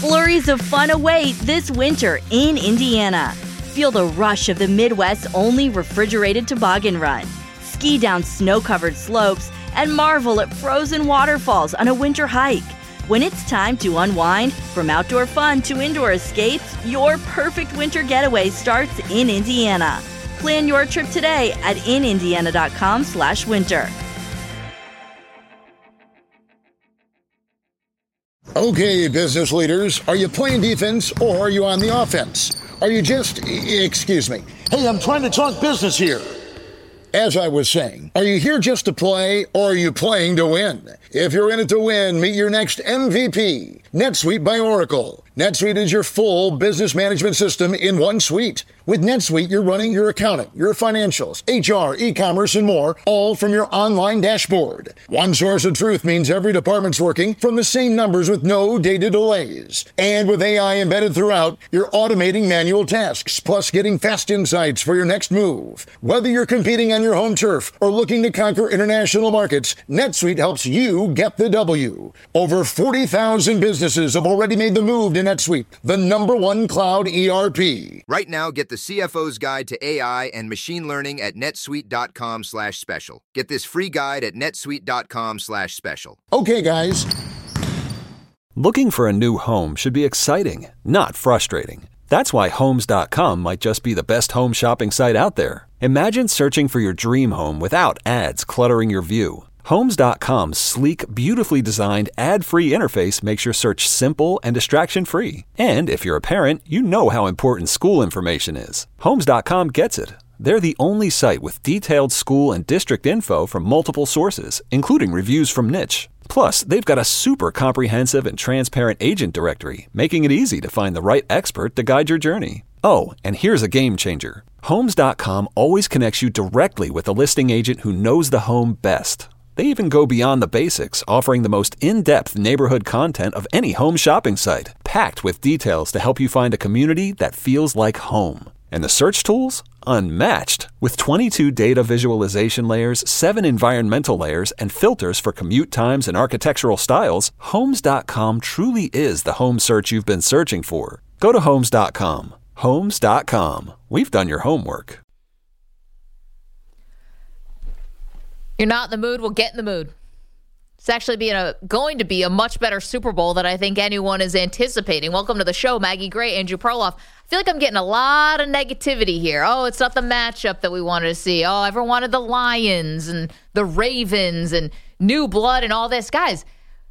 Flurries of fun await this winter in Indiana. Feel the rush of the Midwest's only refrigerated toboggan run. Ski down snow-covered slopes and marvel at frozen waterfalls on a winter hike. When it's time to unwind, from outdoor fun to indoor escapes, your perfect winter getaway starts in Indiana. Plan your trip today at inindiana.com/winter. Okay, business leaders, are you playing defense or are you on the offense? Are you just, excuse me, hey, I'm trying to talk business here. As I was saying, are you here just to play or are you playing to win? If you're in it to win, meet your next MVP, NetSuite by Oracle. NetSuite is your full business management system in one suite. With NetSuite, you're running your accounting, your financials, HR, e-commerce, and more, all from your online dashboard. One source of truth means every department's working from the same numbers with no data delays. And with AI embedded throughout, you're automating manual tasks, plus getting fast insights for your next move. Whether you're competing on your home turf or looking to conquer international markets, NetSuite helps you get the W. Over 40,000 businesses have already made the move to NetSuite, the #1 cloud ERP. Right now, get the CFO's Guide to AI and Machine Learning at netsuite.com/special. Get this free guide at netsuite.com/special. Okay, guys. Looking for a new home should be exciting, not frustrating. That's why Homes.com might just be the best home shopping site out there. Imagine searching for your dream home without ads cluttering your view. Homes.com's sleek, beautifully designed, ad-free interface makes your search simple and distraction-free. And if you're a parent, you know how important school information is. Homes.com gets it. They're the only site with detailed school and district info from multiple sources, including reviews from Niche. Plus, they've got a super comprehensive and transparent agent directory, making it easy to find the right expert to guide your journey. Oh, and here's a game changer. Homes.com always connects you directly with a listing agent who knows the home best. They even go beyond the basics, offering the most in-depth neighborhood content of any home shopping site, packed with details to help you find a community that feels like home. And the search tools? Unmatched. With 22 data visualization layers, 7 environmental layers, and filters for commute times and architectural styles, Homes.com truly is the home search you've been searching for. Go to Homes.com. Homes.com. We've done your homework. You're not in the mood? Well, get in the mood. It's actually going to be a much better Super Bowl than I think anyone is anticipating. Welcome to the show, Maggie Gray, Andrew Perloff. I feel like I'm getting a lot of negativity here. Oh, it's not the matchup that we wanted to see. Oh, everyone wanted the Lions and the Ravens and new blood and all this. Guys,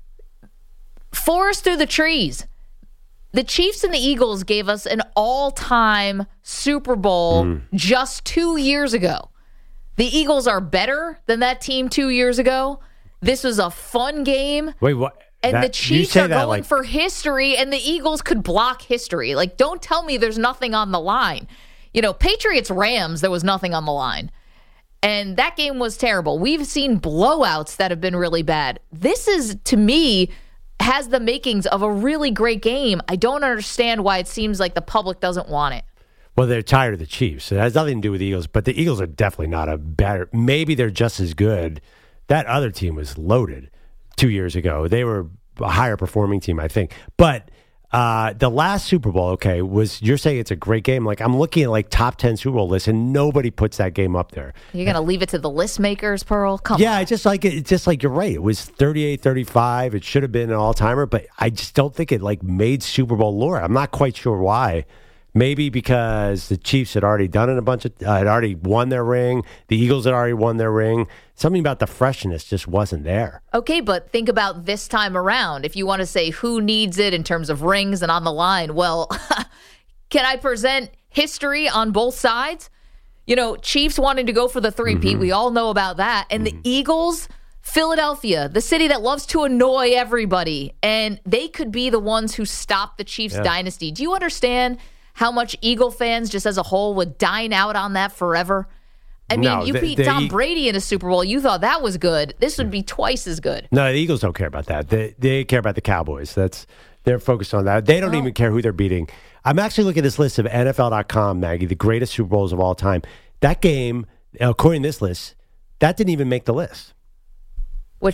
forest through the trees. The Chiefs and the Eagles gave us an all-time Super Bowl just 2 years ago. The Eagles are better than that team 2 years ago. This was a fun game. Wait, what? And the Chiefs are going for history, and the Eagles could block history. Like, don't tell me there's nothing on the line. You know, Patriots-Rams, there was nothing on the line. And that game was terrible. We've seen blowouts that have been really bad. This is, to me, has the makings of a really great game. I don't understand why it seems like the public doesn't want it. Well, they're tired of the Chiefs. So it has nothing to do with the Eagles, but the Eagles are definitely not a better. Maybe they're just as good. That other team was loaded 2 years ago. They were a higher performing team, I think. But the last Super Bowl, you're saying it's a great game. Like, I'm looking at top 10 Super Bowl lists, and nobody puts that game up there. You're going to leave it to the list makers, Pearl? Come on. Yeah, it's just like you're right. It was 38-35. It should have been an all-timer, but I just don't think it made Super Bowl lore. I'm not quite sure why. Maybe because the Chiefs had already done it had already won their ring. The Eagles had already won their ring. Something about the freshness just wasn't there. Okay, but think about this time around. If you want to say who needs it in terms of rings and on the line, well, can I present history on both sides? You know, Chiefs wanting to go for the three-peat. We all know about that. And the Eagles, Philadelphia, the city that loves to annoy everybody. And they could be the ones who stop the Chiefs dynasty. Do you understand how much Eagle fans, just as a whole, would dine out on that forever? I mean, you beat Tom Brady in a Super Bowl. You thought that was good. This would be twice as good. No, the Eagles don't care about that. They care about the Cowboys. They're focused on that. They don't even care who they're beating. I'm actually looking at this list of NFL.com, Maggie, the greatest Super Bowls of all time. That game, according to this list, that didn't even make the list. Which one?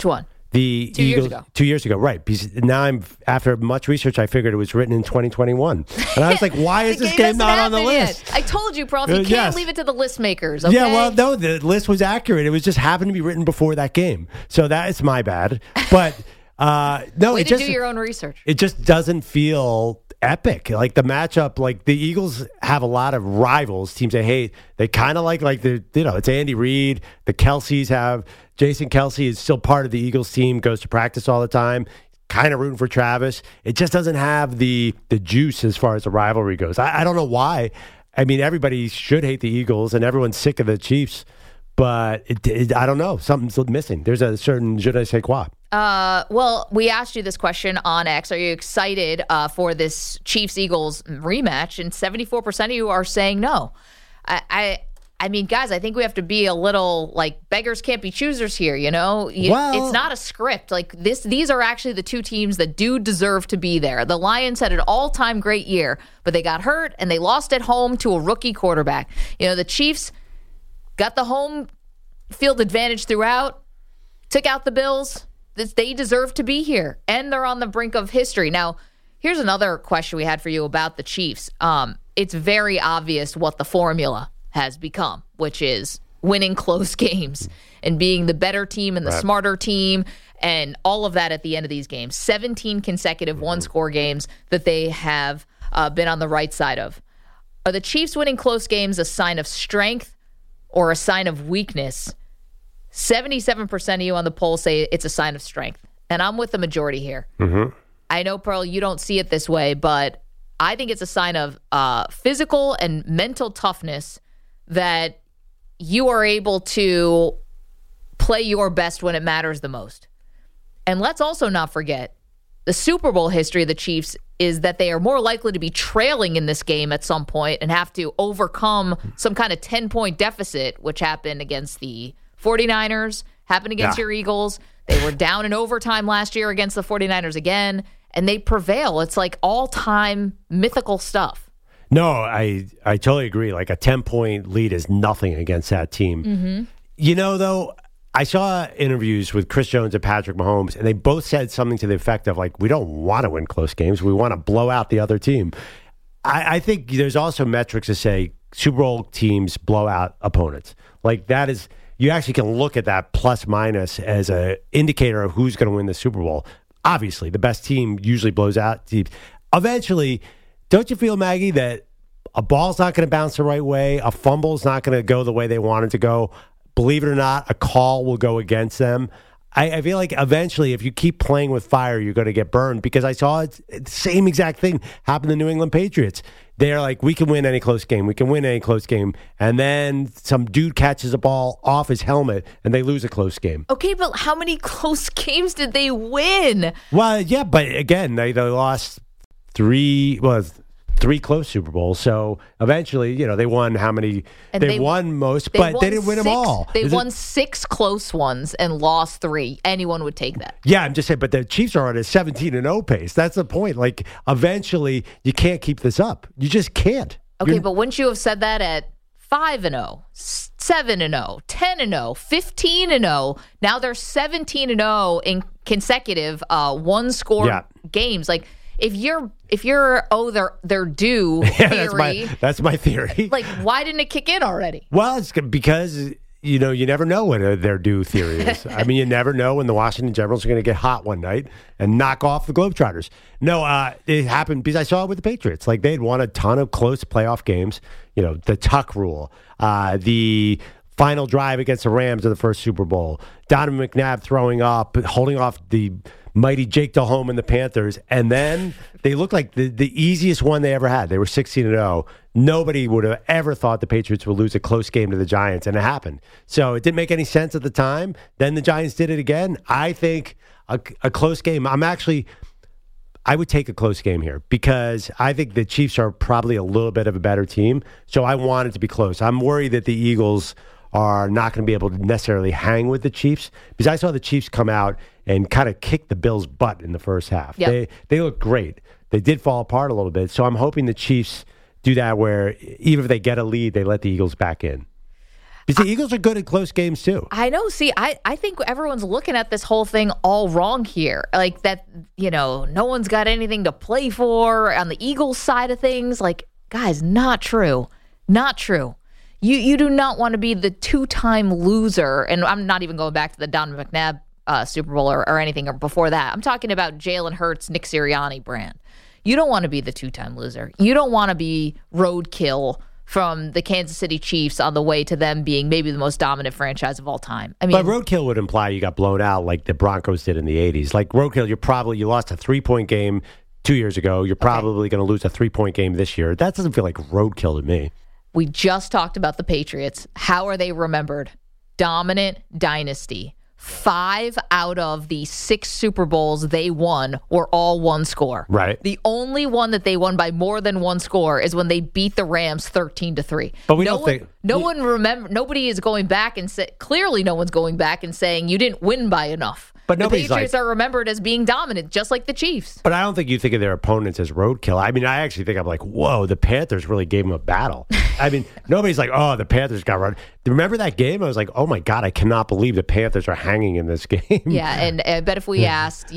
The 2 years ago. 2 years ago, right. Because now after much research, I figured it was written in 2021. And I was like, why is this game not on the list? Yet. I told you, Prof, you can't leave it to the list makers, okay? Yeah, well, no, the list was accurate. It was just happened to be written before that game. So that is my bad. But no, Way to do your own research. It just doesn't feel epic. Like the matchup, like the Eagles have a lot of rivals, teams they hate. They kind of like the, it's Andy Reid. The Kelceys have, Jason Kelce is still part of the Eagles team, goes to practice all the time. Kind of rooting for Travis. It just doesn't have the juice as far as the rivalry goes. I don't know why. I mean, everybody should hate the Eagles and everyone's sick of the Chiefs, but I don't know. Something's missing. There's a certain je ne sais quoi. Well, we asked you this question on X. Are you excited for this Chiefs-Eagles rematch? And 74% of you are saying no. I mean, guys, I think we have to be a little like beggars can't be choosers here. It's not a script. Like these are actually the two teams that do deserve to be there. The Lions had an all-time great year, but they got hurt and they lost at home to a rookie quarterback. The Chiefs got the home field advantage throughout, took out the Bills. They deserve to be here, and they're on the brink of history. Now, here's another question we had for you about the Chiefs. It's very obvious what the formula has become, which is winning close games and being the better team and the smarter team and all of that at the end of these games. 17 consecutive one-score games that they have been on the right side of. Are the Chiefs winning close games a sign of strength or a sign of weakness? 77% of you on the poll say it's a sign of strength. And I'm with the majority here. Mm-hmm. I know, Pearl, you don't see it this way, but I think it's a sign of physical and mental toughness that you are able to play your best when it matters the most. And let's also not forget, the Super Bowl history of the Chiefs is that they are more likely to be trailing in this game at some point and have to overcome some kind of 10-point deficit, which happened against the 49ers, happened against your Eagles. They were down in overtime last year against the 49ers again, and they prevail. It's like all-time mythical stuff. No, I totally agree. Like a 10-point lead is nothing against that team. Mm-hmm. Though, I saw interviews with Chris Jones and Patrick Mahomes, and they both said something to the effect of, like, we don't want to win close games. We want to blow out the other team. I think there's also metrics to say Super Bowl teams blow out opponents. Like, that is, you actually can look at that plus minus as an indicator of who's going to win the Super Bowl. Obviously, the best team usually blows out teams. Eventually, don't you feel, Maggie, that a ball's not going to bounce the right way, a fumble's not going to go the way they want it to go? Believe it or not, a call will go against them. I feel like eventually, if you keep playing with fire, you're going to get burned, because I saw the same exact thing happen to the New England Patriots. They're like, we can win any close game. We can win any close game. And then some dude catches a ball off his helmet and they lose a close game. Okay, but how many close games did they win? Well, yeah, but again, they lost three close Super Bowls. So eventually, they won how many? And they won most, but they didn't win them all. They won 6 close ones and lost 3. Anyone would take that. Yeah, I'm just saying, but the Chiefs are on a 17-0 pace. That's the point. Like, eventually, you can't keep this up. You just can't. Okay, but wouldn't you have said that at 5-0, 7-0, 10-0, 15-0? Now they're 17-0 in consecutive one-score games. Like, If you're they're due theory, that's my theory. Like, why didn't it kick in already? Well, it's because you never know what their due theory is. I mean, you never know when the Washington Generals are going to get hot one night and knock off the Globetrotters. No, it happened because I saw it with the Patriots. Like, they had won a ton of close playoff games. The Tuck rule, the final drive against the Rams in the first Super Bowl, Donovan McNabb throwing up, holding off the mighty Jake Delhomme and the Panthers, and then they looked like the easiest one they ever had. They were 16-0. Nobody would have ever thought the Patriots would lose a close game to the Giants, and it happened. So it didn't make any sense at the time. Then the Giants did it again. I think a close game. I would take a close game here because I think the Chiefs are probably a little bit of a better team. So I want it to be close. I'm worried that the Eagles are not going to be able to necessarily hang with the Chiefs, because I saw the Chiefs come out and kind of kick the Bills' butt in the first half. Yep. They look great. They did fall apart a little bit. So I'm hoping the Chiefs do that, where even if they get a lead, they let the Eagles back in. Because the Eagles are good at close games, too. I know. See, I think everyone's looking at this whole thing all wrong here. Like that, no one's got anything to play for on the Eagles side of things. Like, guys, not true. Not true. You do not want to be the two-time loser. And I'm not even going back to the Donovan McNabb Super Bowl or anything or before that. I'm talking about Jalen Hurts, Nick Sirianni brand. You don't want to be the two-time loser. You don't want to be roadkill from the Kansas City Chiefs on the way to them being maybe the most dominant franchise of all time. I mean, but roadkill would imply you got blown out like the Broncos did in the 80s. Like roadkill, you lost a 3-point game 2 years ago. You're probably going to lose a 3-point game this year. That doesn't feel like roadkill to me. We just talked about the Patriots. How are they remembered? Dominant dynasty. 5 out of the 6 Super Bowls they won were all one score. Right. The only one that they won by more than one score is when they beat the Rams 13-3. But we don't think nobody is going back and clearly no one's going back and saying you didn't win by enough. But the Patriots are remembered as being dominant, just like the Chiefs. But I don't think you think of their opponents as roadkill. I mean, I actually think I'm like, whoa, the Panthers really gave them a battle. I mean, nobody's like, oh, the Panthers got run. Remember that game? I was like, oh my God, I cannot believe the Panthers are hanging in this game. Yeah, and I bet if we asked,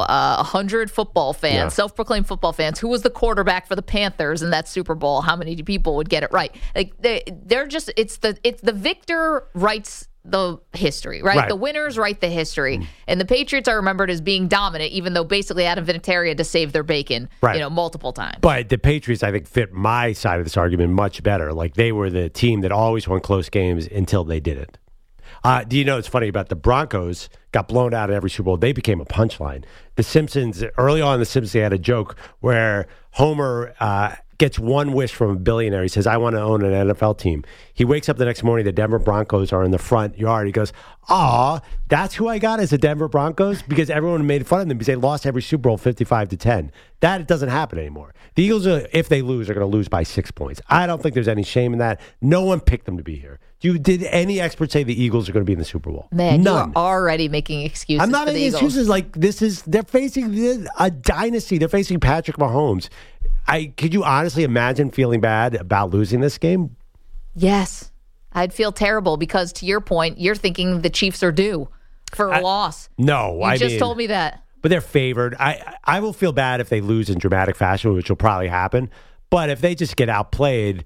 100 football fans, self-proclaimed football fans, who was the quarterback for the Panthers in that Super Bowl, how many people would get it right? Like they're just, it's the victor writes the history, right? The winners write the history. And the Patriots are remembered as being dominant, even though basically Adam Vinatieri had to save their bacon, multiple times. But the Patriots, I think, fit my side of this argument much better. Like they were the team that always won close games until they didn't. Do you know it's funny about the Broncos got blown out in every Super Bowl? They became a punchline. The Simpsons, early on in The Simpsons, they had a joke where Homer gets one wish from a billionaire. He says, I want to own an NFL team. He wakes up the next morning, the Denver Broncos are in the front yard. He goes, aw, that's who I got as the Denver Broncos? Because everyone made fun of them because they lost every Super Bowl 55-10. That doesn't happen anymore. The Eagles, if they lose, are going to lose by 6 points. I don't think there's any shame in that. No one picked them to be here. Did any expert say the Eagles are going to be in the Super Bowl? Man, none. You are already making excuses. I'm not making excuses. Like they're facing a dynasty. They're facing Patrick Mahomes. Could you honestly imagine feeling bad about losing this game? Yes. I'd feel terrible because, to your point, you're thinking the Chiefs are due for a loss. No. You just told me that. But they're favored. I will feel bad if they lose in dramatic fashion, which will probably happen. But if they just get outplayed,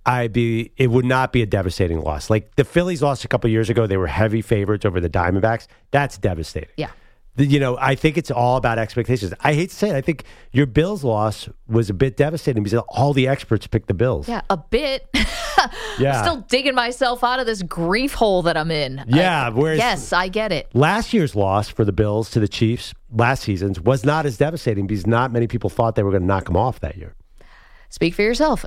it would not be a devastating loss. Like the Phillies lost a couple years ago. They were heavy favorites over the Diamondbacks. That's devastating. Yeah. I think it's all about expectations. I hate to say it. I think your Bills loss was a bit devastating because all the experts picked the Bills. Yeah, a bit. Yeah. I'm still digging myself out of this grief hole that I'm in. Yeah. Yes, I get it. Last year's loss for the Bills to the Chiefs, last season's, was not as devastating because not many people thought they were going to knock them off that year. Speak for yourself.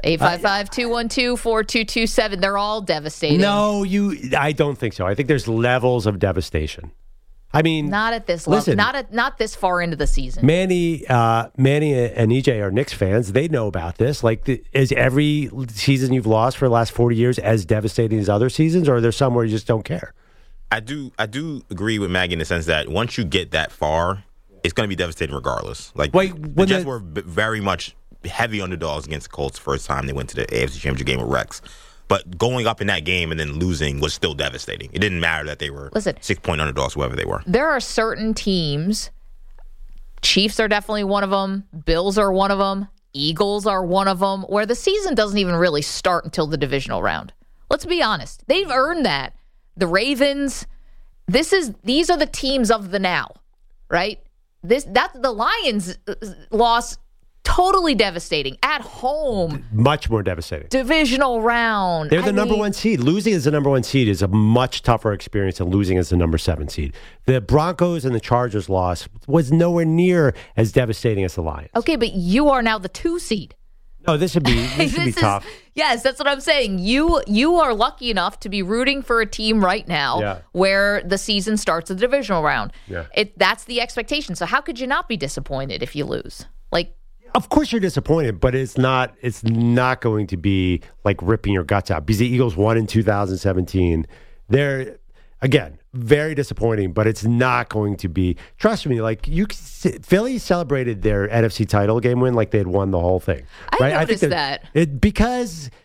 855-212-4227. They're all devastating. No, I don't think so. I think there's levels of devastation. I mean, not at this level. Listen, not this far into the season. Manny and EJ are Knicks fans. They know about this. Like, is every season you've lost for the last 40 years as devastating as other seasons, or are there some where you just don't care? I do agree with Maggie in the sense that once you get that far, it's going to be devastating regardless. Like, the Jets were very much heavy underdogs against the Colts the first time they went to the AFC Championship game with Rex. But going up in that game and then losing was still devastating. It didn't matter that they were 6-point underdogs, whoever they were. There are certain teams, Chiefs are definitely one of them, Bills are one of them, Eagles are one of them, where the season doesn't even really start until the divisional round. Let's be honest. They've earned that. The Ravens, these are the teams of the now, right? The Lions lost. Totally devastating. At home. Much more devastating. Divisional round. They're the number one seed. Losing as the number one seed is a much tougher experience than losing as the number 7 seed. The Broncos and the Chargers loss was nowhere near as devastating as the Lions. Okay, but you are now the 2 seed. No, this would be tough. Yes, that's what I'm saying. You are lucky enough to be rooting for a team right now where the season starts the divisional round. Yeah. That's the expectation. So how could you not be disappointed if you lose? Of course you're disappointed, but it's not going to be like ripping your guts out because the Eagles won in 2017. They're, again, very disappointing, but it's not going to be. Trust me, Philly celebrated their NFC title game win like they had won the whole thing. I noticed that. Because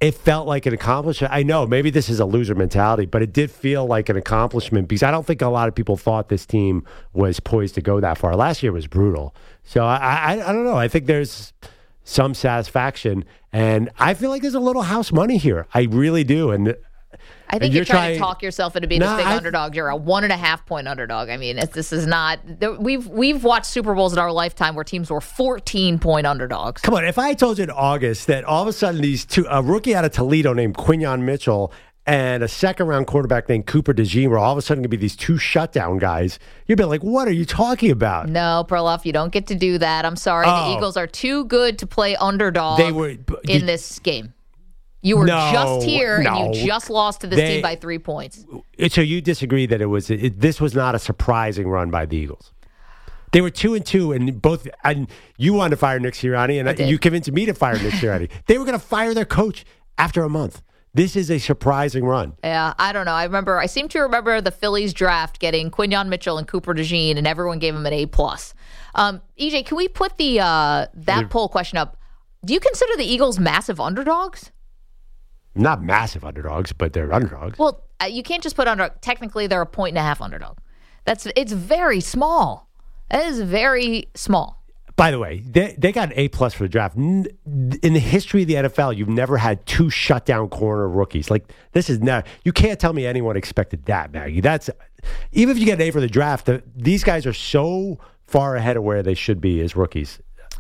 it felt like an accomplishment. I know maybe this is a loser mentality, but it did feel like an accomplishment because I don't think a lot of people thought this team was poised to go that far. Last year was brutal. So I don't know. I think there's some satisfaction, and I feel like there's a little house money here. I really do. And I think you're trying to talk yourself into being this big underdog. You're a 1.5 point underdog. I mean, this is not. We've watched Super Bowls in our lifetime where teams were 14-point underdogs. Come on, if I told you in August that all of a sudden a rookie out of Toledo named Quinyon Mitchell and a second-round quarterback named Cooper DeJean were all of a sudden going to be these two shutdown guys, you'd be like, what are you talking about? No, Perloff, you don't get to do that. I'm sorry. The Eagles are too good to play underdog in this game. You were just here, and you just lost to this team by 3 points. So you disagree that this was not a surprising run by the Eagles? They were 2-2, and you wanted to fire Nick Sirianni, and you convinced me to fire Nick Sirianni. They were going to fire their coach after a month. This is a surprising run. Yeah, I don't know. I seem to remember the Phillies draft getting Quinyon Mitchell and Cooper DeJean, and everyone gave him an A+. EJ, can we put that poll question up? Do you consider the Eagles massive underdogs? Not massive underdogs, but they're underdogs. Well, you can't just put underdog. Technically, they're a 1.5 underdog. It's very small. That is very small. By the way, they got an A+ for the draft. In the history of the NFL, you've never had two shutdown corner rookies. Like, this is not. You can't tell me anyone expected that, Maggie. Even if you get an A for the draft, these guys are so far ahead of where they should be as rookies.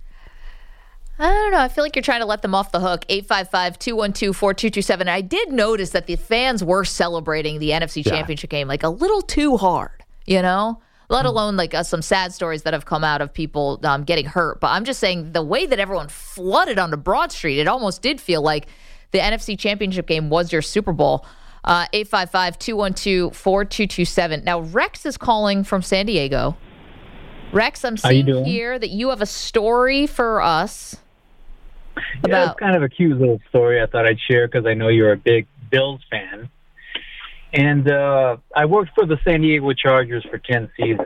I don't know. I feel like you're trying to let them off the hook. 855-212-4227. I did notice that the fans were celebrating the NFC Championship game like a little too hard, let alone like some sad stories that have come out of people getting hurt. But I'm just saying the way that everyone flooded onto Broad Street, it almost did feel like the NFC Championship game was your Super Bowl. 855-212-4227. Now, Rex is calling from San Diego. Rex, I'm seeing here that you have a story for us. Yeah, it's kind of a cute little story I thought I'd share because I know you're a big Bills fan. And I worked for the San Diego Chargers for 10 seasons.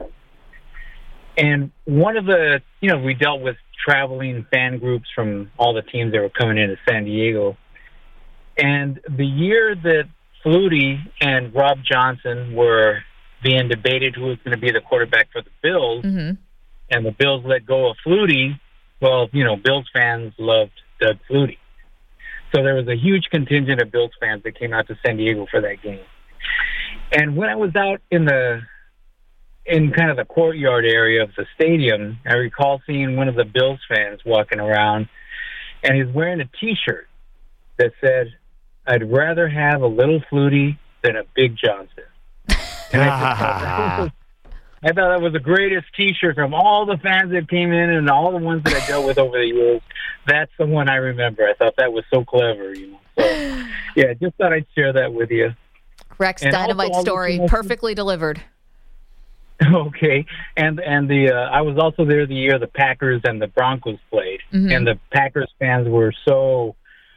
And one of the, we dealt with traveling fan groups from all the teams that were coming into San Diego. And the year that Flutie and Rob Johnson were being debated who was going to be the quarterback for the Bills, and the Bills let go of Flutie, well, Bills fans loved Doug Flutie. So there was a huge contingent of Bills fans that came out to San Diego for that game. And when I was out in kind of the courtyard area of the stadium, I recall seeing one of the Bills fans walking around, and he's wearing a T-shirt that said, "I'd rather have a little Flutie than a big Johnson." And I thought that was the greatest T-shirt from all the fans that came in and all the ones that I dealt with over the years. That's the one I remember. I thought that was so clever, So, yeah, just thought I'd share that with you. Rex, and dynamite story, perfectly delivered. Okay, and I was also there the year the Packers and the Broncos played, and the Packers fans were so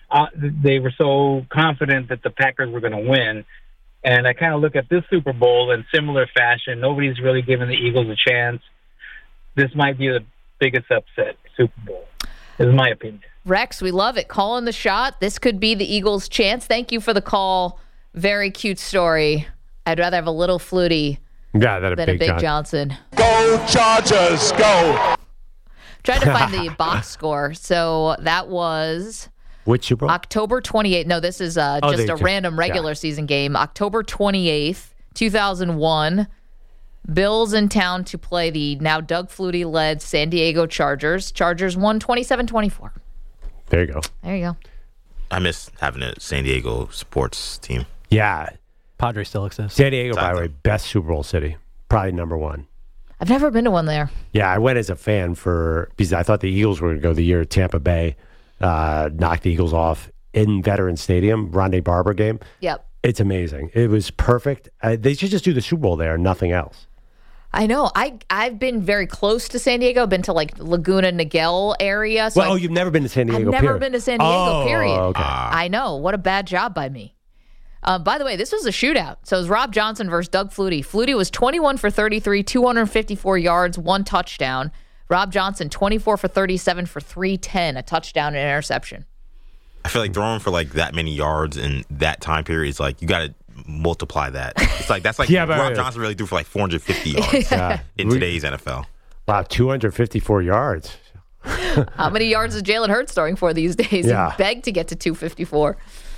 confident that the Packers were going to win. And I kind of look at this Super Bowl in similar fashion. Nobody's really given the Eagles a chance. This might be the biggest upset Super Bowl, is my opinion. Rex, we love it. Calling the shot. This could be the Eagles' chance. Thank you for the call. Very cute story. I'd rather have a little Flutie than a big Johnson. Go Chargers, go! Trying to find the box score. So that was... Which Super Bowl? October 28th. No, this is just a random regular season game. October 28th, 2001. Bills in town to play the now Doug Flutie-led San Diego Chargers. Chargers won 27-24. There you go. There you go. I miss having a San Diego sports team. Yeah. Padres still exist. San Diego, by the way, best Super Bowl city. Probably number one. I've never been to one there. Yeah, I went as a fan because I thought the Eagles were going to go the year Tampa Bay knocked the Eagles off in Veterans Stadium, Rondé Barber game. Yep. It's amazing. It was perfect. They should just do the Super Bowl there and nothing else. I know. I've been very close to San Diego. Been to like Laguna Niguel area. So you've never been to San Diego? I've never been to San Diego. Period. Okay. I know. What a bad job by me. By the way, this was a shootout. So it was Rob Johnson versus Doug Flutie. Flutie was 21 for 33, 254 yards, 1 touchdown. Rob Johnson 24 for 37 for 310, a touchdown and interception. I feel like throwing for like that many yards in that time period is like you got to multiply that. It's like that's like Rob Johnson really threw for like 450 yards in today's NFL. Wow, 254 yards. How many yards is Jalen Hurts throwing for these days? Yeah. He begged to get to 254.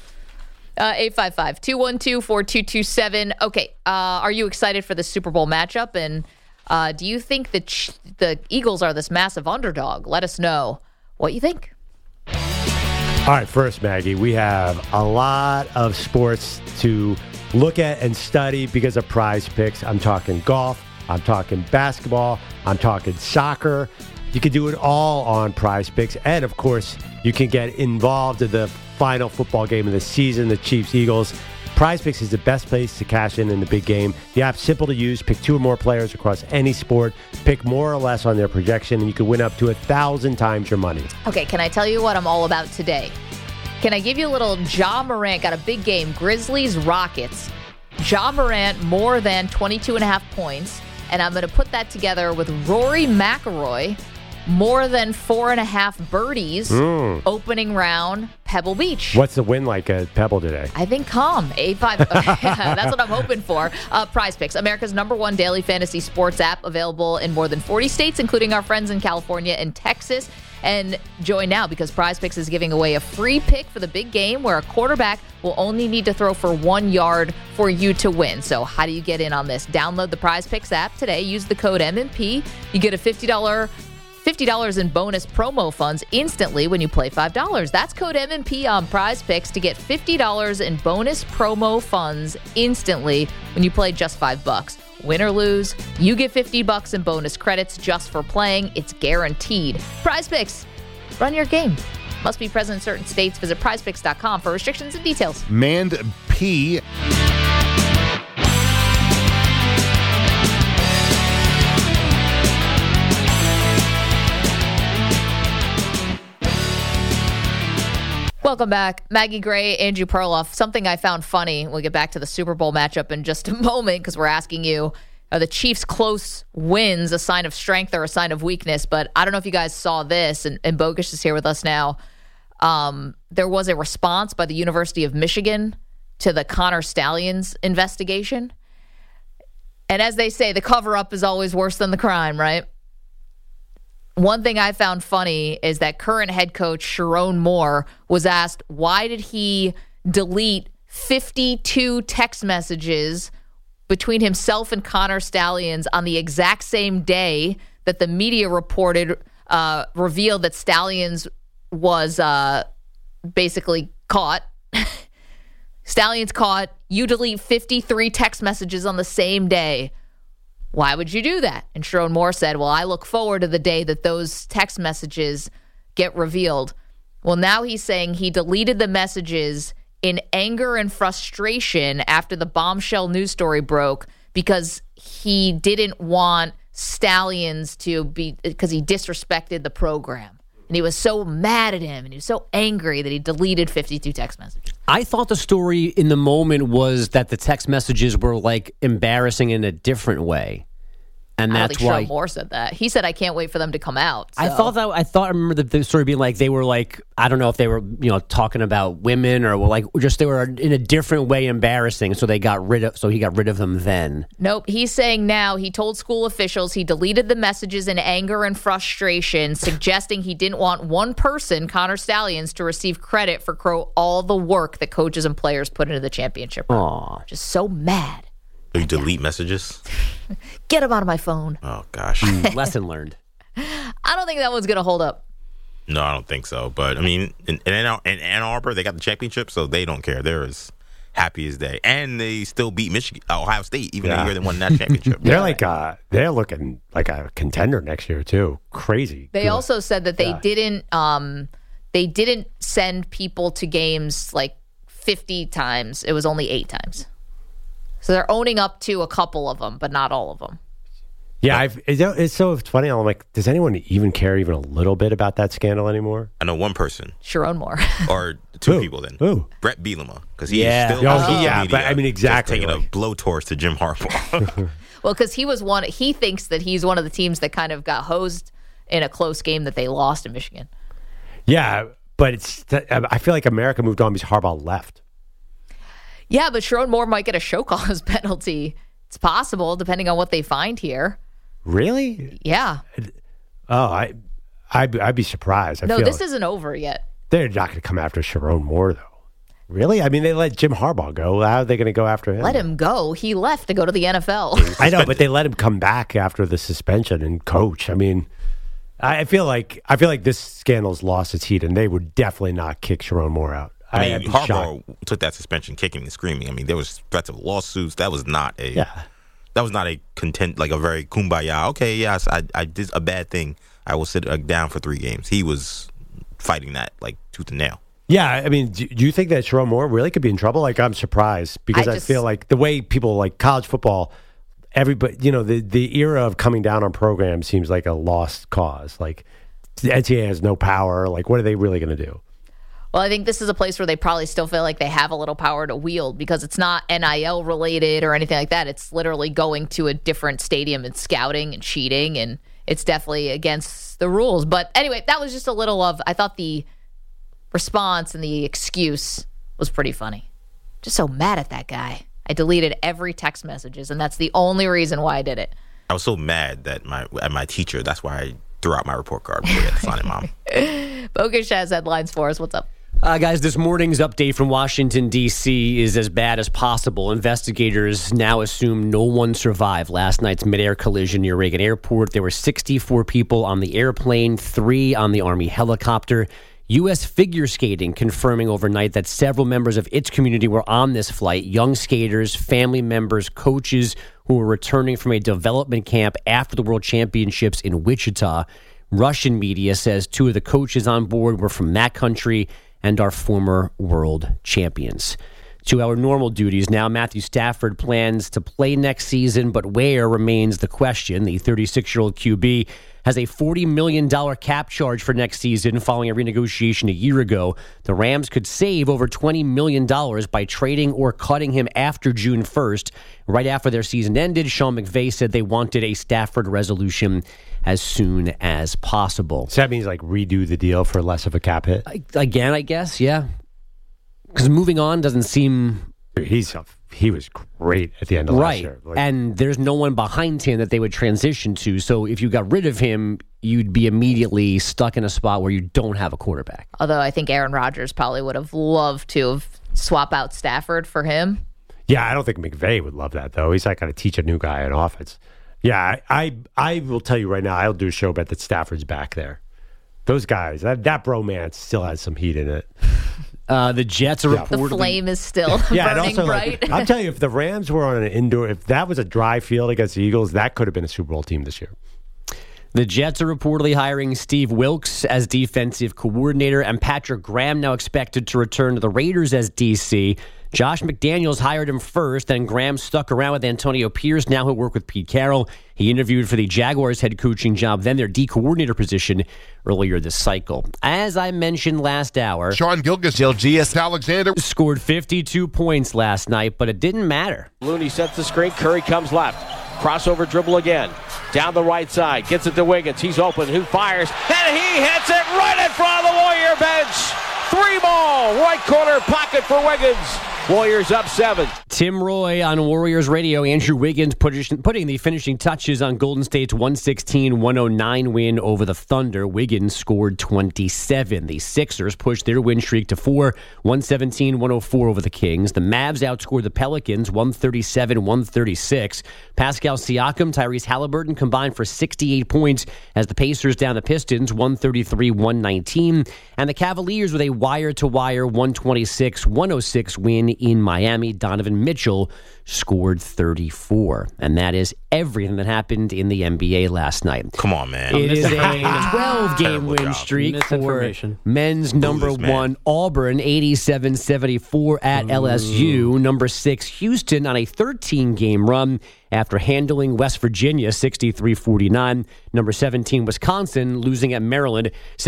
855-212-4227. Okay, are you excited for the Super Bowl matchup? And do you think that the Eagles are this massive underdog? Let us know what you think. All right, first, Maggie, we have a lot of sports to look at and study because of Prize Picks. I'm talking golf. I'm talking basketball. I'm talking soccer. You can do it all on Prize Picks. And, of course, you can get involved in the final football game of the season, the Chiefs-Eagles. Prize Picks is the best place to cash in the big game. The app's simple to use. Pick 2 or more players across any sport. Pick more or less on their projection, and you can win up to 1,000 times your money. Okay, can I tell you what I'm all about today? Can I give you a little Ja Morant? Got a big game. Grizzlies-Rockets. Ja Morant more than 22.5 points. And I'm going to put that together with Rory McIlroy more than 4.5 birdies opening round Pebble Beach. What's the win like at Pebble today? I think calm. 8-5. That's what I'm hoping for. Prize Picks, America's #1 daily fantasy sports app, available in more than 40 states, including our friends in California and Texas. And join now because Prize Picks is giving away a free pick for the big game where a quarterback will only need to throw for 1 yard for you to win. So how do you get in on this? Download the Prize Picks app today. Use the code MMP. You get a $50 in bonus promo funds instantly when you play $5. That's code MMP on Prize Picks to get $50 in bonus promo funds instantly when you play just $5. Win or lose, you get $50 in bonus credits just for playing. It's guaranteed. Prize Picks, run your game. Must be present in certain states. Visit prizepicks.com for restrictions and details. Mand P. Welcome back. Maggie Gray, Andrew Perloff. Something I found funny. We'll get back to the Super Bowl matchup in just a moment because we're asking you, are the Chiefs' close wins a sign of strength or a sign of weakness? But I don't know if you guys saw this, and Bogusch is here with us now. There was a response by the University of Michigan to the Connor Stalions investigation. And as they say, the cover-up is always worse than the crime, right? One thing I found funny is that current head coach Sharon Moore was asked, why did he delete 52 text messages between himself and Connor Stalions on the exact same day that the media reported, revealed that Stalions was basically caught. Stalions caught. You delete 53 text messages on the same day. Why would you do that? And Sharon Moore said, well, I look forward to the day that those text messages get revealed. Well, now he's saying he deleted the messages in anger and frustration after the bombshell news story broke because he didn't want Stalions to be, because he disrespected the program. And he was so mad at him and he was so angry that he deleted 52 text messages. I thought the story in the moment was that the text messages were like embarrassing in a different way. And that's why Sharon Moore said that. He said, I can't wait for them to come out. So. I remember the story being like they were like, I don't know if they were, talking about women or like just they were in a different way embarrassing. So he got rid of them then. Nope. He's saying now he told school officials he deleted the messages in anger and frustration, suggesting he didn't want one person, Connor Stalions, to receive credit for all the work that coaches and players put into the championship. Aww. Just so mad. You delete messages? Get them out of my phone. Oh, gosh. Lesson learned. I don't think that one's going to hold up. No, I don't think so. But, I mean, in Ann Arbor, they got the championship, so they don't care. They're as happy as they. And they still beat Ohio State, even though they won that championship. They're looking like a contender next year, too. Crazy. They also said that they didn't send people to games like 50 times. It was only 8 times. So they're owning up to a couple of them, but not all of them. Yeah, it's so funny. I'm like, does anyone even care even a little bit about that scandal anymore? I know one person. Sharon Moore. Or 2 people then. Who? Brett Bielema. Because he is still but I mean, exactly. Just taking a blowtorch to Jim Harbaugh. Well, because he thinks that he's one of the teams that kind of got hosed in a close game that they lost in Michigan. Yeah, But I feel like America moved on because Harbaugh left. Yeah, but Sherrone Moore might get a show cause penalty. It's possible, depending on what they find here. Really? Yeah. Oh, I'd be surprised. No, this isn't over yet. They're not going to come after Sherrone Moore, though. Really? I mean, they let Jim Harbaugh go. How are they going to go after him? Let him go. He left to go to the NFL. I know, but they let him come back after the suspension and coach. I mean, I feel like this scandal's lost its heat, and they would definitely not kick Sherrone Moore out. I mean, Harbaugh took that suspension kicking and screaming. I mean, there was threats of lawsuits. That was not a content, like a very kumbaya. Okay, yes, I did a bad thing. I will sit down for 3 games. He was fighting that like tooth and nail. Yeah, I mean, do you think that Sherrone Moore really could be in trouble? Like, I'm surprised because I feel like the way people like college football, everybody, the era of coming down on programs seems like a lost cause. Like, the NCAA has no power. Like, what are they really going to do? Well, I think this is a place where they probably still feel like they have a little power to wield because it's not NIL related or anything like that. It's literally going to a different stadium and scouting and cheating, and it's definitely against the rules. But anyway, that was just a little of, I thought the response and the excuse was pretty funny. Just so mad at that guy. I deleted every text messages, and that's the only reason why I did it. I was so mad that my teacher, that's why I threw out my report card before we had to sign it, Mom. Bogusch has headlines for us. What's up? Guys, this morning's update from Washington, D.C. is as bad as possible. Investigators now assume no one survived last night's midair collision near Reagan Airport. There were 64 people on the airplane, 3 on the Army helicopter. U.S. figure skating confirming overnight that several members of its community were on this flight. Young skaters, family members, coaches who were returning from a development camp after the World Championships in Wichita. Russian media says 2 of the coaches on board were from that country and are former world champions. To our normal duties now, Matthew Stafford plans to play next season, but where remains the question. The 36-year-old QB has a $40 million cap charge for next season following a renegotiation a year ago. The Rams could save over $20 million by trading or cutting him after June 1st. Right after their season ended, Sean McVay said they wanted a Stafford resolution as soon as possible. So that means like redo the deal for less of a cap hit? Again, I guess, yeah. Because moving on doesn't seem... He was great at the end of last year. Right, and there's no one behind him that they would transition to. So if you got rid of him, you'd be immediately stuck in a spot where you don't have a quarterback. Although I think Aaron Rodgers probably would have loved to swap out Stafford for him. Yeah, I don't think McVay would love that, though. He's not going to teach a new guy an offense. Yeah, I will tell you right now, I'll do a show bet that Stafford's back there. Those guys, that bromance still has some heat in it. The Jets are reportedly... The flame is still burning bright. I'm telling you, if the Rams were on an indoor, if that was a dry field against the Eagles, that could have been a Super Bowl team this year. The Jets are reportedly hiring Steve Wilks as defensive coordinator, and Patrick Graham now expected to return to the Raiders as DC. Josh McDaniels hired him first, and Graham stuck around with Antonio Pierce. Now he'll work with Pete Carroll. He interviewed for the Jaguars head coaching job, then their D coordinator position earlier this cycle. As I mentioned last hour, Sean Gilgeous Alexander scored 52 points last night, but it didn't matter. Looney sets the screen. Curry comes left. Crossover dribble again. Down the right side. Gets it to Wiggins. He's open. Who fires? And he hits it right in front of the Warrior bench. 3-ball. Right corner pocket for Wiggins. Warriors up 7. Tim Roy on Warriors Radio. Andrew Wiggins putting the finishing touches on Golden State's 116-109 win over the Thunder. Wiggins scored 27. The Sixers pushed their win streak to 4, 117-104 over the Kings. The Mavs outscored the Pelicans 137-136. Pascal Siakam, Tyrese Halliburton combined for 68 points as the Pacers down the Pistons 133-119. And the Cavaliers with a wire-to-wire 126-106 win in Miami. Donovan Mitchell scored 34. And that is everything that happened in the NBA last night. Come on, man. It is a 12-game win streak for men's number 1 Auburn, 87-74 at LSU. Number 6 Houston on a 13-game run after handling West Virginia 63-49. Number 17 Wisconsin losing at Maryland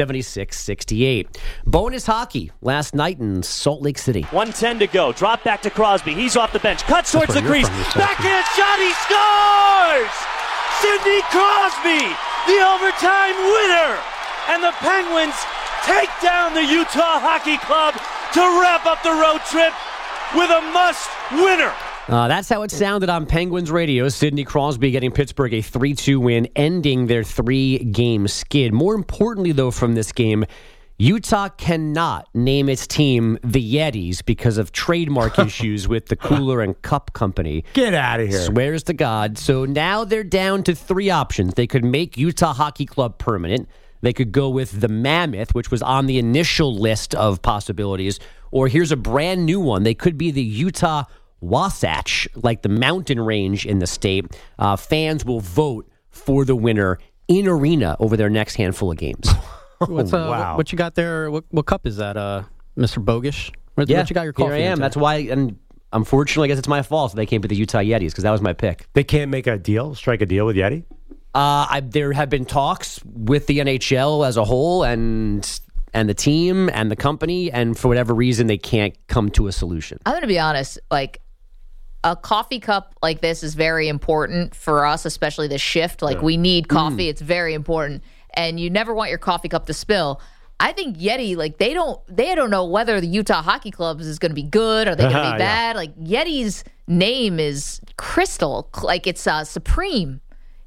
76-68. Bonus hockey last night in Salt Lake City. 1:10 to go. Drop back to Crosby. He's off the bench. Cuts towards the crease. Backhand shot. He scores! Sidney Crosby, the overtime winner. And the Penguins take down the Utah Hockey Club to wrap up the road trip with a must-winner. That's how it sounded on Penguins radio. Sidney Crosby getting Pittsburgh a 3-2 win, ending their 3-game skid. More importantly, though, from this game, Utah cannot name its team the Yetis because of trademark issues with the cooler and cup company. Get out of here. Swears to God. So now they're down to 3 options. They could make Utah Hockey Club permanent. They could go with the Mammoth, which was on the initial list of possibilities. Or here's a brand new one. They could be the Utah Wasatch, like the mountain range in the state. Fans will vote for the winner in arena over their next handful of games. Wow. What you got there? What cup is that, Mr. Bogish? What you got your coffee Here I am. into? That's why, and unfortunately, I guess it's my fault. So they came to the Utah Yetis because that was my pick. They can't make a deal, strike a deal with Yeti? There have been talks with the NHL as a whole and the team and the company, and for whatever reason, they can't come to a solution. I'm going to be honest, like, a coffee cup like this is very important for us, especially this shift. Like, we need coffee. It's very important. And you never want your coffee cup to spill. I think Yeti, like, they don't know whether the Utah Hockey Club is going to be good or they going to be bad. Like, Yeti's name is crystal. Like, it's supreme.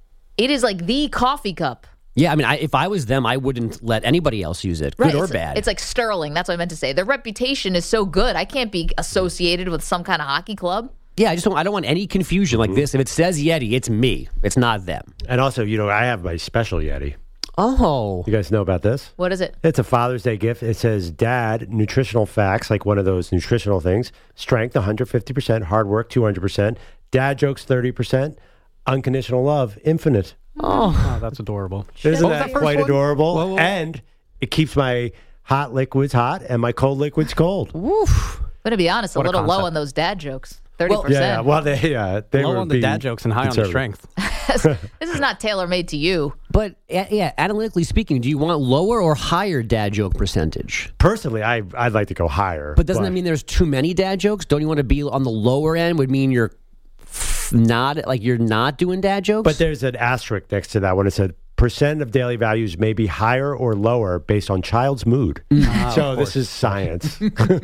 It is like the coffee cup. Yeah, I mean, if I was them, I wouldn't let anybody else use it, good or bad. It's like Sterling. That's what I meant to say. Their reputation is so good. I can't be associated with some kind of hockey club. Yeah, I don't want any confusion like this. If it says Yeti, it's me. It's not them. And also, I have my special Yeti. Oh. You guys know about this? What is it? It's a Father's Day gift. It says, Dad, nutritional facts, like one of those nutritional things. Strength, 150%. Hard work, 200%. Dad jokes, 30%. Unconditional love, infinite. Oh, that's adorable. Isn't that quite adorable? Whoa. And it keeps my hot liquids hot and my cold liquids cold. Woof. I'm going to be honest, a little low on those dad jokes. 30%. Well, they low were on the dad jokes and high on the strength. This is not tailor-made to you. But, analytically speaking, do you want lower or higher dad joke percentage? Personally, I'd like to go higher. But doesn't that mean there's too many dad jokes? Don't you want to be on the lower end? Would mean you're not doing dad jokes? But there's an asterisk next to that one. It said, percent of daily values may be higher or lower based on child's mood. So this is science.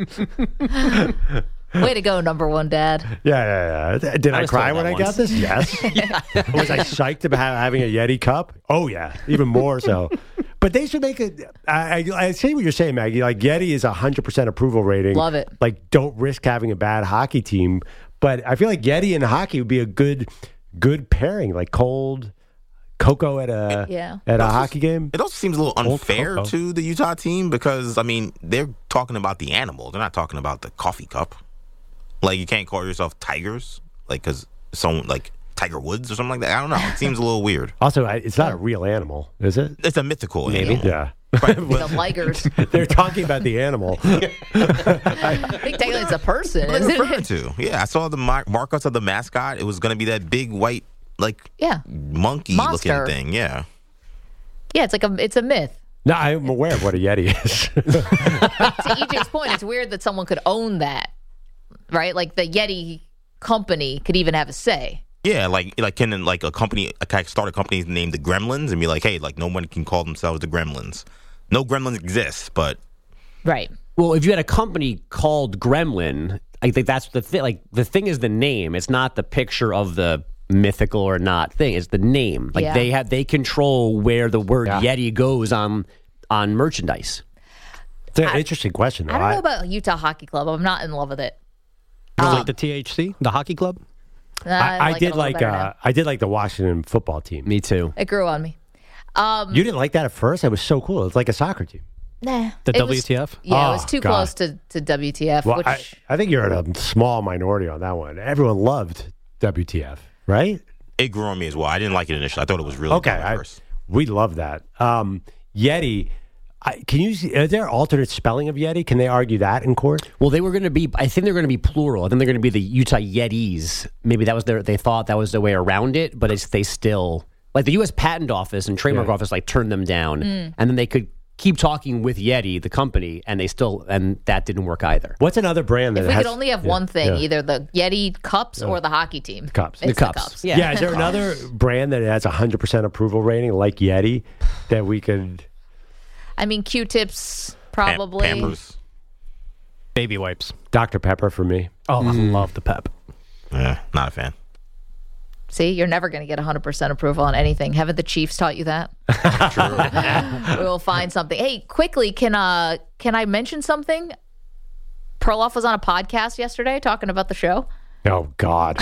Way to go, number one dad. Yeah. Did I cry when I got this? Yes. Was I psyched about having a Yeti cup? Oh, yeah. Even more so. But they should make it. I see what you're saying, Maggie. Like, Yeti is 100% approval rating. Love it. Like, don't risk having a bad hockey team. But I feel like Yeti and hockey would be a good pairing, like cold cocoa at a hockey game. It also seems a little unfair to the Utah team because, I mean, they're talking about the animal. They're not talking about the coffee cup. Like, you can't call yourself Tigers, like, because someone, like, Tiger Woods or something like that. I don't know. It seems a little weird. Also, it's not a real animal, is it? It's a mythical animal. Yeah. The ligers. They're talking about the animal. I think technically it's a person, isn't it? To. Yeah, I saw the markups of the mascot. It was going to be that big white, like, monkey-looking thing. Yeah. Yeah, it's a myth. No, I'm aware of what a Yeti is. To EJ's point, it's weird that someone could own that, right? Like, the Yeti company could even have a say. Yeah, can a company start a company named the Gremlins and be like, hey, like, no one can call themselves the Gremlins. No Gremlins exists, but right. Well, if you had a company called Gremlin, I think that's the thing. Like, the thing is the name. It's not the picture of the mythical or not thing. It's the name. Like, they control where the word Yeti goes on merchandise. It's an interesting question, though. I don't know about Utah Hockey Club. I'm not in love with it. Like the THC, the hockey club. I did like the Washington football team. Me too. It grew on me. You didn't like that at first? It was so cool. It was like a soccer team. Nah. The WTF? It was too close to WTF. Well, I think you're in a small minority on that one. Everyone loved WTF, right? It grew on me as well. I didn't like it initially. I thought it was really good at first. We love that. Yeti. Is there alternate spelling of Yeti? Can they argue that in court? Well, I think they're going to be plural. I think they're going to be the Utah Yetis. Maybe that was they thought that was the way around it, but they still, like, the U.S. Patent Office and Trademark Office, like, turned them down. And then they could keep talking with Yeti, the company, and that didn't work either. What's another brand that if we could only have one thing, either the Yeti cups or the hockey team? Cups. The cups. Yeah. Is there another brand that has 100% approval rating like Yeti that we could... I mean, Q-tips, probably. Pampers. Baby wipes. Dr. Pepper for me. Oh, I love the pep. Yeah, not a fan. See, you're never going to get 100% approval on anything. Haven't the Chiefs taught you that? True. We'll find something. Hey, quickly, can I mention something? Perloff was on a podcast yesterday talking about the show. Oh, God.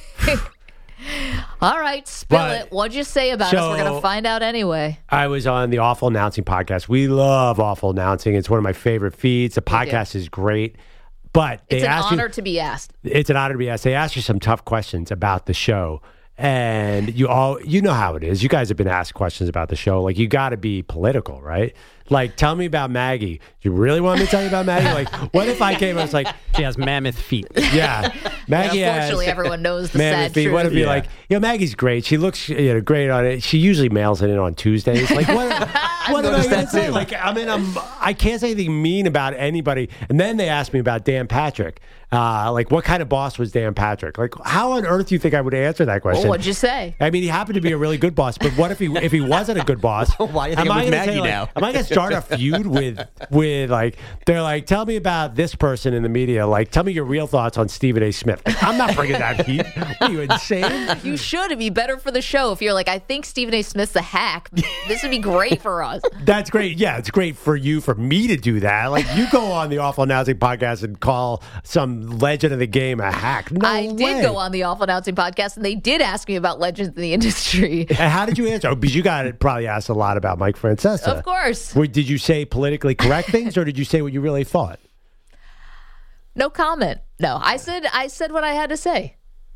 All right, spill it. What'd you say about us? We're going to find out anyway. I was on the Awful Announcing podcast. We love Awful Announcing. It's one of my favorite feeds. The podcast is great. But it's an honor to be asked. It's an honor to be asked. They asked you some tough questions about the show. And you know how it is. You guys have been asked questions about the show. Like, you got to be political, right? Like, tell me about Maggie. Do you really want me to tell you about Maggie? Like, what if I came and I was like, she has mammoth feet. Yeah. Maggie unfortunately, everyone knows the mammoth sad feet. truth. What if you like, Maggie's great. She looks great on it. She usually mails it in on Tuesdays. Like, what am I going to say? Like, I can't say anything mean about anybody. And then they asked me about Dan Patrick. Like, what kind of boss was Dan Patrick? Like, how on earth do you think I would answer that question? Well, what'd you say? I mean, he happened to be a really good boss, but what if he wasn't a good boss? Why do you think I'm with Maggie now? Am I going to start a feud with like, they're like, tell me about this person in the media. Like, tell me your real thoughts on Stephen A. Smith. Like, I'm not bringing that heat. Are you insane? You should. It'd be better for the show if you're like, I think Stephen A. Smith's a hack. This would be great for us. That's great. Yeah, it's great for me to do that. Like, you go on the Awful Announcing podcast and call some legend of the game a hack. No I did go on the Awful Announcing podcast, and they did ask me about legends in the industry. And how did you answer? Oh, because you got probably asked a lot about Mike Francesa. Of course. Did you say politically correct things, or did you say what you really thought? No comment. No, I said what I had to say.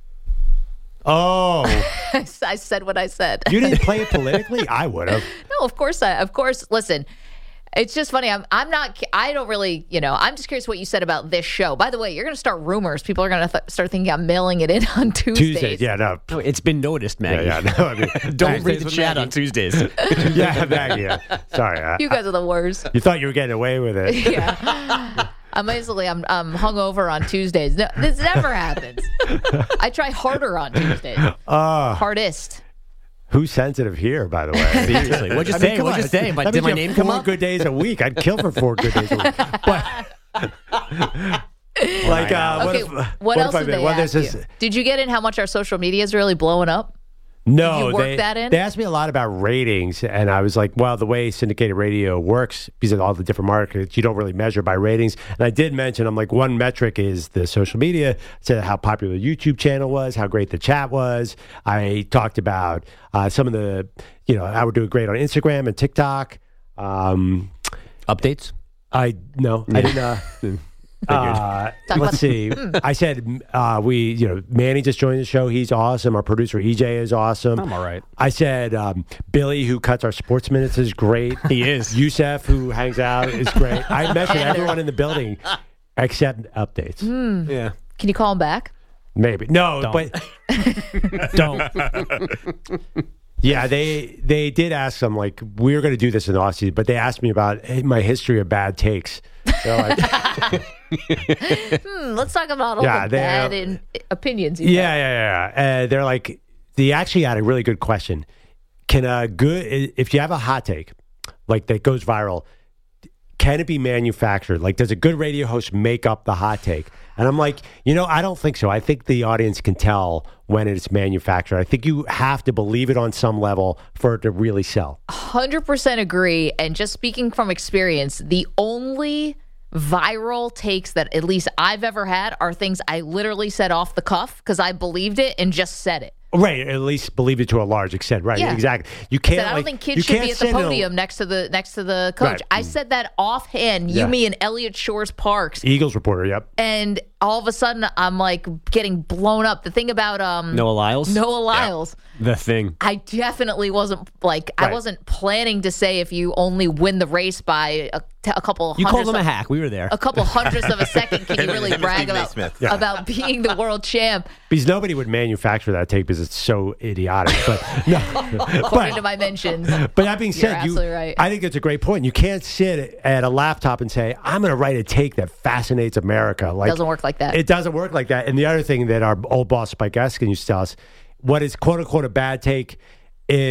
Oh. I said what I said. You didn't play it politically? I would have. No, of course. Listen, it's just funny. I don't really, I'm just curious what you said about this show. By the way, you're going to start rumors. People are going to start thinking I'm mailing it in on Tuesdays. Yeah, no. It's been noticed, Maggie. Yeah, no, I mean, don't read the chat on Tuesdays. Yeah, Maggie. Yeah. Sorry. You guys are the worst. You thought you were getting away with it. Yeah. I'm hungover on Tuesdays. No, this never happens. I try harder on Tuesdays. Hardest. Who's sensitive here, by the way? Seriously, what'd you say? What'd you say? But did my name come up? 4 good days a week. I'd kill for 4 good days a week. But what else did they ask you? Did you get in how much our social media is really blowing up? No, did you work that in? They asked me a lot about ratings, and I was like, well, the way syndicated radio works, because of all the different markets, you don't really measure by ratings. And I did mention, I'm like, one metric is the social media, said how popular the YouTube channel was, how great the chat was. I talked about some of the, how we're doing great on Instagram and TikTok. Updates? I didn't. Let's see. I said Manny just joined the show. He's awesome. Our producer EJ is awesome. I'm all right. I said Billy, who cuts our sports minutes, is great. He is. Youssef, who hangs out, is great. I mentioned everyone in the building except updates. Yeah. Can you call him back? Maybe. No, Don't. But Don't. Yeah, they did ask them, like, we were going to do this in the offseason, but they asked me about my history of bad takes. Like, let's talk about all the bad opinions. Yeah. They're like, they actually had a really good question. If you have a hot take, like, that goes viral, can it be manufactured? Like, does a good radio host make up the hot take? And I'm like, I don't think so. I think the audience can tell when it's manufactured. I think you have to believe it on some level for it to really sell. 100% agree. And just speaking from experience, the only viral takes that at least I've ever had are things I literally said off the cuff because I believed it and just said it. Right, at least believe it to a large extent. Right, yeah. Exactly. You can't. I don't think kids should be at the podium next to the coach. Right. I said that offhand. You, me, and Elliot Shores Parks, Eagles reporter. Yep. And all of a sudden, I'm like getting blown up. The thing about Noah Lyles. Yeah. The thing. I definitely wasn't I wasn't planning to say if you only win the race by a couple. You called him a hack. We were there. A couple hundredths of a second. Can you really brag about being the world champ? Because nobody would manufacture that take because it's so idiotic. But according to my mentions. But that being said, absolutely right. I think it's a great point. You can't sit at a laptop and say, "I'm going to write a take that fascinates America." Like, it doesn't work like that. It doesn't work like that. And the other thing that our old boss Spike Eskin used to tell us, what is quote unquote a bad take, if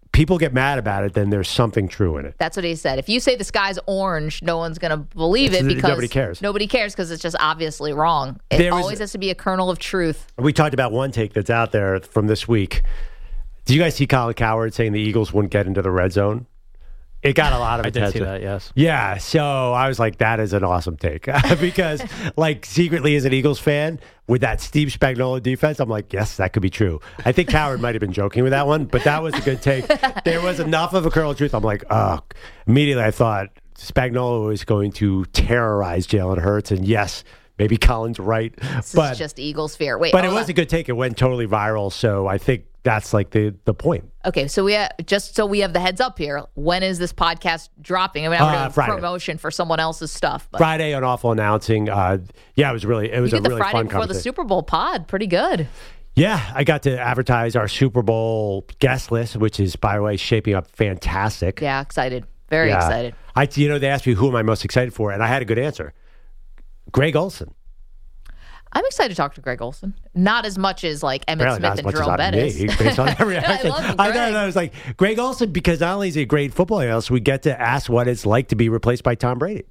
people get mad about it, then there's something true in it. That's what he said. If you say the sky's orange, no one's going to believe it because nobody cares. Nobody cares because it's just obviously wrong. It always has to be a kernel of truth. We talked about one take that's out there from this week. Did you guys see Colin Cowherd saying the Eagles wouldn't get into the red zone? It got a lot of attention. I did see that, yes. Yeah, so I was like, that is an awesome take. Because, like, secretly as an Eagles fan, with that Steve Spagnuolo defense, I'm like, yes, that could be true. I think Cowherd might have been joking with that one, but that was a good take. There was enough of a kernel of truth. I'm like, immediately I thought Spagnuolo was going to terrorize Jalen Hurts, and yes, maybe Colin's right. This is just Eagles fear. Wait, but it was a good take. It went totally viral, so I think that's like the point. Okay, so we have the heads up here. When is this podcast dropping? I mean, I'm doing promotion for someone else's stuff. But. Friday on Awful Announcing. It was a really fun conversation. The Friday before the Super Bowl pod. Pretty good. Yeah, I got to advertise our Super Bowl guest list, which is, by the way, shaping up fantastic. Yeah, excited. Very excited. They asked me who am I most excited for, and I had a good answer. Greg Olsen. I'm excited to talk to Greg Olsen. Not as much as like Emmitt Smith and Jerome Bettis. Based on every action. I was like, Greg Olsen, because not only is he a great football analyst, we get to ask what it's like to be replaced by Tom Brady.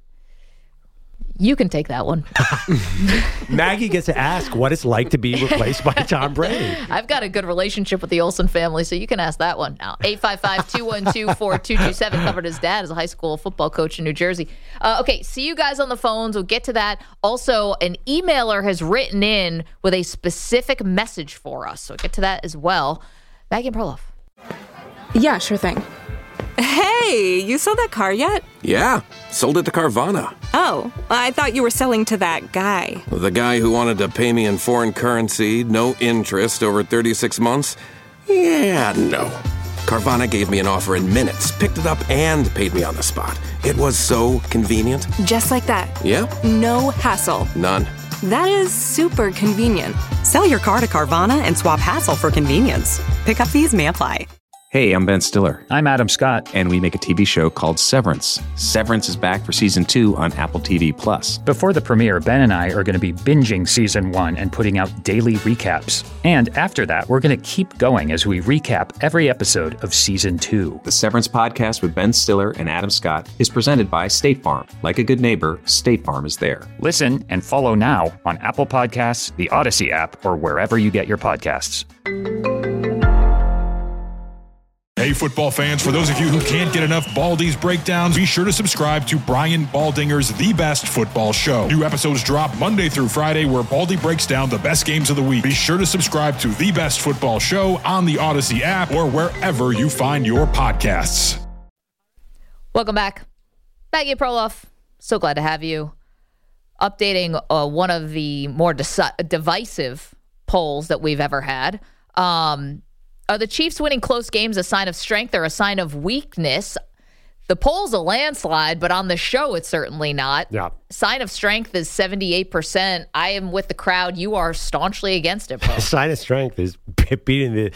You can take that one. Maggie gets to ask what it's like to be replaced by Tom Brady. I've got a good relationship with the Olsen family, so you can ask that one now. 855-212-4227. Covered his dad as a high school football coach in New Jersey. Okay, see you guys on the phones. We'll get to that. Also, an emailer has written in with a specific message for us, so we'll get to that as well. Maggie and Perloff. Yeah, sure thing. Hey, you sold that car yet? Yeah, sold it to Carvana. Oh, I thought you were selling to that guy. The guy who wanted to pay me in foreign currency, no interest, over 36 months? Yeah, no. Carvana gave me an offer in minutes, picked it up, and paid me on the spot. It was so convenient. Just like that? Yeah. No hassle. None. That is super convenient. Sell your car to Carvana and swap hassle for convenience. Pickup fees may apply. Hey, I'm Ben Stiller. I'm Adam Scott. And we make a TV show called Severance. Severance is back for Season 2 on Apple TV+. Before the premiere, Ben and I are going to be binging Season 1 and putting out daily recaps. And after that, we're going to keep going as we recap every episode of Season 2. The Severance podcast with Ben Stiller and Adam Scott is presented by State Farm. Like a good neighbor, State Farm is there. Listen and follow now on Apple Podcasts, the Odyssey app, or wherever you get your podcasts. Hey, football fans, for those of you who can't get enough Baldy's breakdowns, be sure to subscribe to Brian Baldinger's The Best Football Show. New episodes drop Monday through Friday where Baldy breaks down the best games of the week. Be sure to subscribe to The Best Football Show on the Odyssey app or wherever you find your podcasts. Welcome back. Maggie Perloff, so glad to have you. Updating one of the more divisive polls that we've ever had. Are the Chiefs winning close games a sign of strength or a sign of weakness? The poll's a landslide, but on the show, it's certainly not. Yeah. Sign of strength is 78%. I am with the crowd. You are staunchly against it, bro. Sign of strength is beating the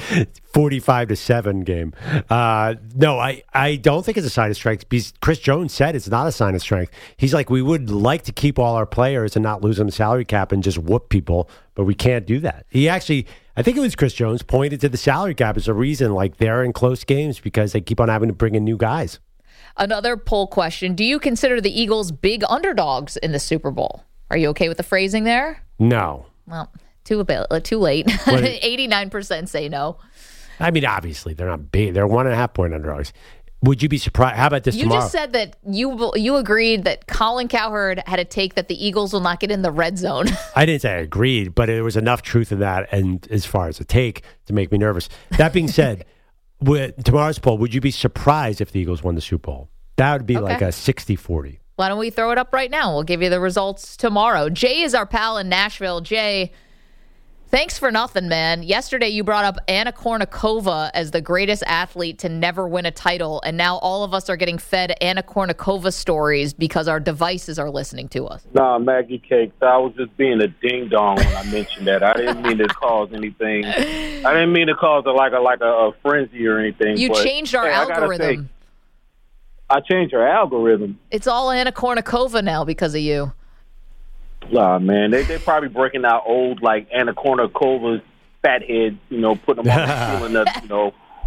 45-7 game. No, I don't think it's a sign of strength. Because Chris Jones said it's not a sign of strength. He's like, we would like to keep all our players and not lose them the salary cap and just whoop people, but we can't do that. He actually, I think it was Chris Jones, pointed to the salary cap as a reason, like they're in close games because they keep on having to bring in new guys. Another poll question. Do you consider the Eagles big underdogs in the Super Bowl? Are you okay with the phrasing there? No. Well, too late. 89% say no. I mean, obviously, they're not big. They're 1.5 point underdogs. Would you be surprised? How about this tomorrow? You just said that you agreed that Colin Cowherd had a take that the Eagles will not get in the red zone. I didn't say I agreed, but there was enough truth in that, and as far as a take, to make me nervous. That being said, with tomorrow's poll, would you be surprised if the Eagles won the Super Bowl? That would be like a 60-40. Why don't we throw it up right now? We'll give you the results tomorrow. Jay is our pal in Nashville. Jay, thanks for nothing, man. Yesterday you brought up Anna Kournikova as the greatest athlete to never win a title, and now all of us are getting fed Anna Kournikova stories because our devices are listening to us. Nah, Maggie Cakes, I was just being a ding-dong when I mentioned that. I didn't mean to cause anything. I didn't mean to cause a frenzy or anything. You changed our algorithm. I changed her algorithm. It's all Anna Kournikova now because of you. Nah, man, they're probably breaking out old, like, Anna Kournikova's fat heads, putting them on the ceiling of,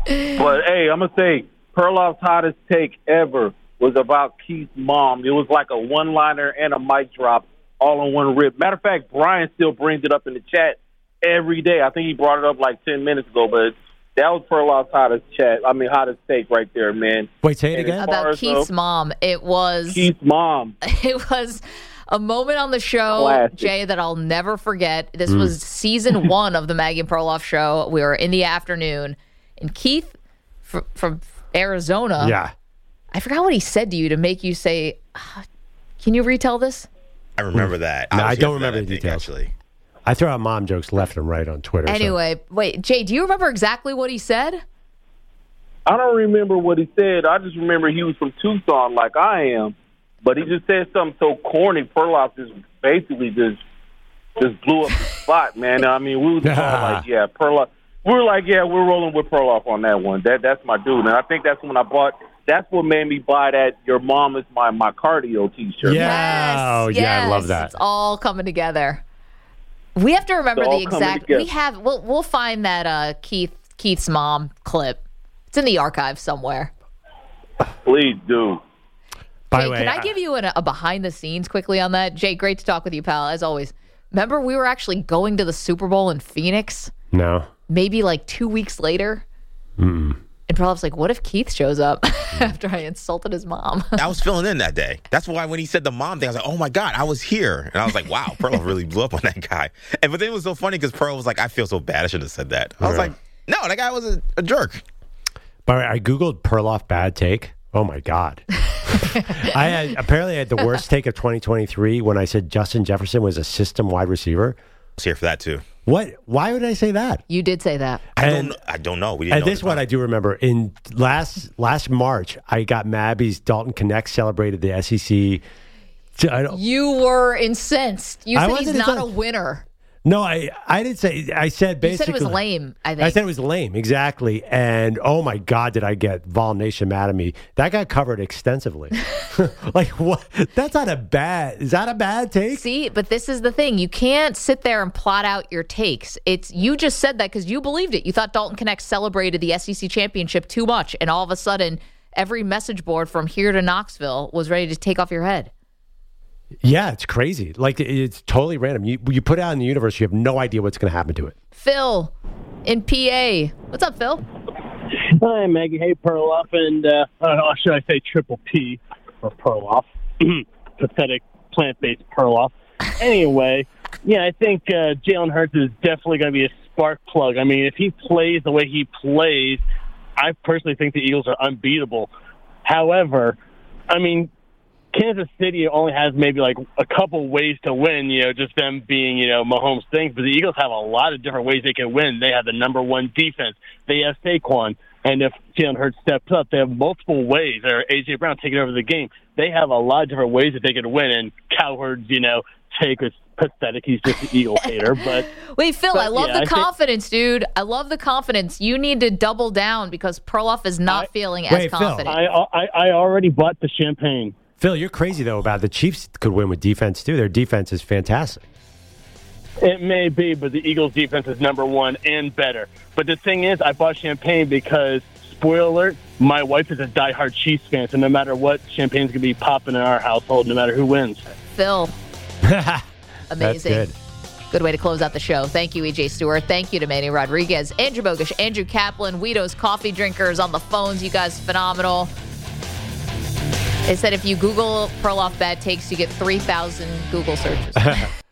But, hey, I'm going to say Perloff's hottest take ever was about Keith's mom. It was like a one-liner and a mic drop all in one rip. Matter of fact, Brian still brings it up in the chat every day. I think he brought it up like 10 minutes ago, but that was Perloff's hottest take right there, man. Wait, say it again? About Keith's mom. It was Keith's mom. It was a moment on the show, Classic. Jay, that I'll never forget. This was season 1 of the Maggie and Perloff show. We were in the afternoon, and Keith from Arizona. Yeah. I forgot what he said to you to make you say, can you retell this? I remember that. No, I don't remember the details. Actually. I throw out mom jokes left and right on Twitter. Anyway, wait, Jay, do you remember exactly what he said? I don't remember what he said. I just remember he was from Tucson like I am. But he just said something so corny. Perloff just basically just blew up the spot, man. I mean, we were just all like, yeah, Perloff. We were like, yeah, we're rolling with Perloff on that one. That's my dude. And I think that's when I bought. That's what made me buy that Your Mom Is My Cardio T-shirt. Yeah, Yes, yeah, I love that. It's all coming together. We have to remember the exact. We have. We'll find that Keith's mom clip. It's in the archive somewhere. Please do. By Jay, the way, can I give you a behind the scenes quickly on that? Jay, great to talk with you, pal, as always. Remember, we were actually going to the Super Bowl in Phoenix? No. Maybe like 2 weeks later. And Perloff's like, what if Keith shows up after I insulted his mom? I was filling in that day. That's why when he said the mom thing, I was like, oh, my God, I was here. And I was like, wow, Perloff really blew up on that guy. But then it was so funny because Perloff was like, I feel so bad. I should have said that. I was like, no, that guy was a jerk. By the way, I Googled Perloff bad take. Oh, my God. I had the worst take of 2023 when I said Justin Jefferson was a system wide receiver. I was here for that, too. What? Why would I say that? You did say that. I don't know. We didn't and know this one I do remember. In last March, I got Mabby's Dalton Connect celebrated the SEC. You were incensed. You said he's not a winner. No, I didn't say. I said basically. You said it was lame, I think. I said it was lame, exactly. And oh my God, did I get Vol Nation mad at me. That got covered extensively. Like, what? That's not a bad. Is that a bad take? See, but this is the thing. You can't sit there and plot out your takes. You just said that because you believed it. You thought Dalton Connect celebrated the SEC championship too much. And all of a sudden, every message board from here to Knoxville was ready to take off your head. Yeah, it's crazy. Like, it's totally random. You put it out in the universe, you have no idea what's going to happen to it. Phil in PA. What's up, Phil? Hi, Maggie. Hey, Perloff. And should I say Triple P for Perloff? Pathetic plant-based Perloff. Anyway, yeah, I think Jalen Hurts is definitely going to be a spark plug. I mean, if he plays the way he plays, I personally think the Eagles are unbeatable. However, I mean, Kansas City only has maybe like a couple ways to win, just them being, Mahomes things. But the Eagles have a lot of different ways they can win. They have the number one defense. They have Saquon. And if Jalen Hurts steps up, they have multiple ways. Or A.J. Brown taking over the game. They have a lot of different ways that they can win. And Cowherd's, take is pathetic. He's just an Eagle hater. But wait, Phil, I love the confidence, dude. I love the confidence. You need to double down because Perloff is not feeling as confident. Phil, I already bought the champagne. Phil, you're crazy, though, about the Chiefs could win with defense, too. Their defense is fantastic. It may be, but the Eagles' defense is number one and better. But the thing is, I bought champagne because, spoiler alert, my wife is a diehard Chiefs fan, so no matter what, champagne's going to be popping in our household, no matter who wins. Phil. Amazing. That's good way to close out the show. Thank you, E.J. Stewart. Thank you to Manny Rodriguez, Andrew Bogusch, Andrew Kaplan, Guido's Coffee Drinkers on the phones. You guys phenomenal. It said if you Google Perloff bad takes, you get 3,000 Google searches.